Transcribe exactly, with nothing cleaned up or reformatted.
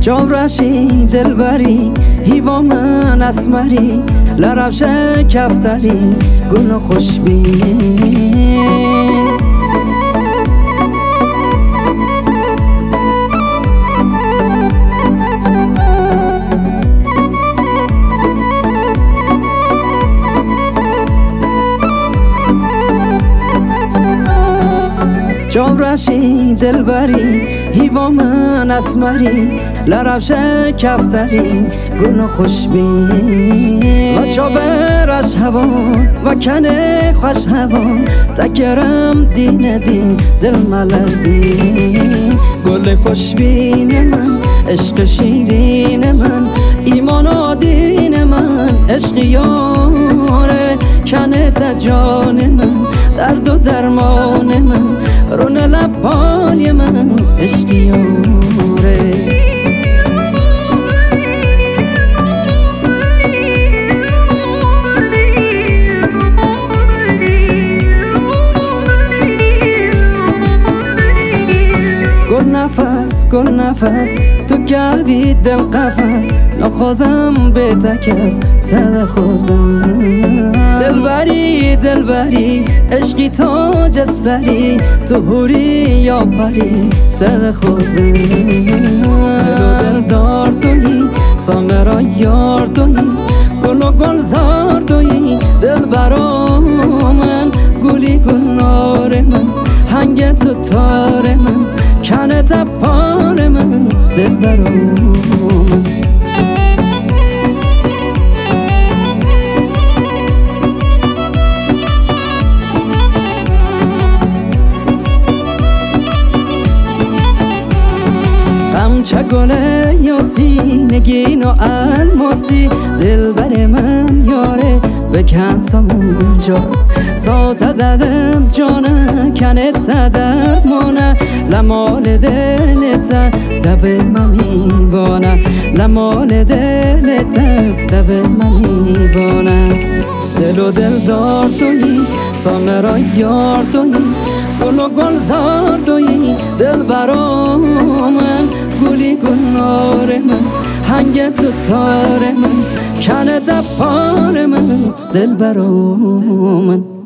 جامرشی دلبری هیوا من اسمری لرفش کفتری گل و خوشبین جامرشی دلبری هیوا من اسمری لرفش کفتری گل و خوشبین و چاورش هوان و کنه خوش هوان تکرم دین دین دل ملرزین گل خوشبین من عشق شیرین من ایمان و دین من عشق یاره کنه تا جان من درد و درمان من رون لبانی من عشق یاره گل نفس گل نفس تو گوی دل قفس نخوازم به تکس دل خوزم دلبری دلبری عشقی تاج سری تو هوری یا پری دل خوزم دل دار تویی سامرا یار تویی گل و گل زار تویی دل برا من گلی گلنار من هنگ تو تار من کنه تپان من دل برا من غمچه گله یاسی نگین و الماسی دل بر من یاره بکن سامونجا ساته ددم جانه کنه تدرمانه لمال دلتا دو ممیبانه لمال دلتا دو ممیبانه دل و دل دار تویی سامرا یار تویی گل و گل زار تویی دل برا من گلی گلنار من هنگ تو تار من کنه تپان من دل برا من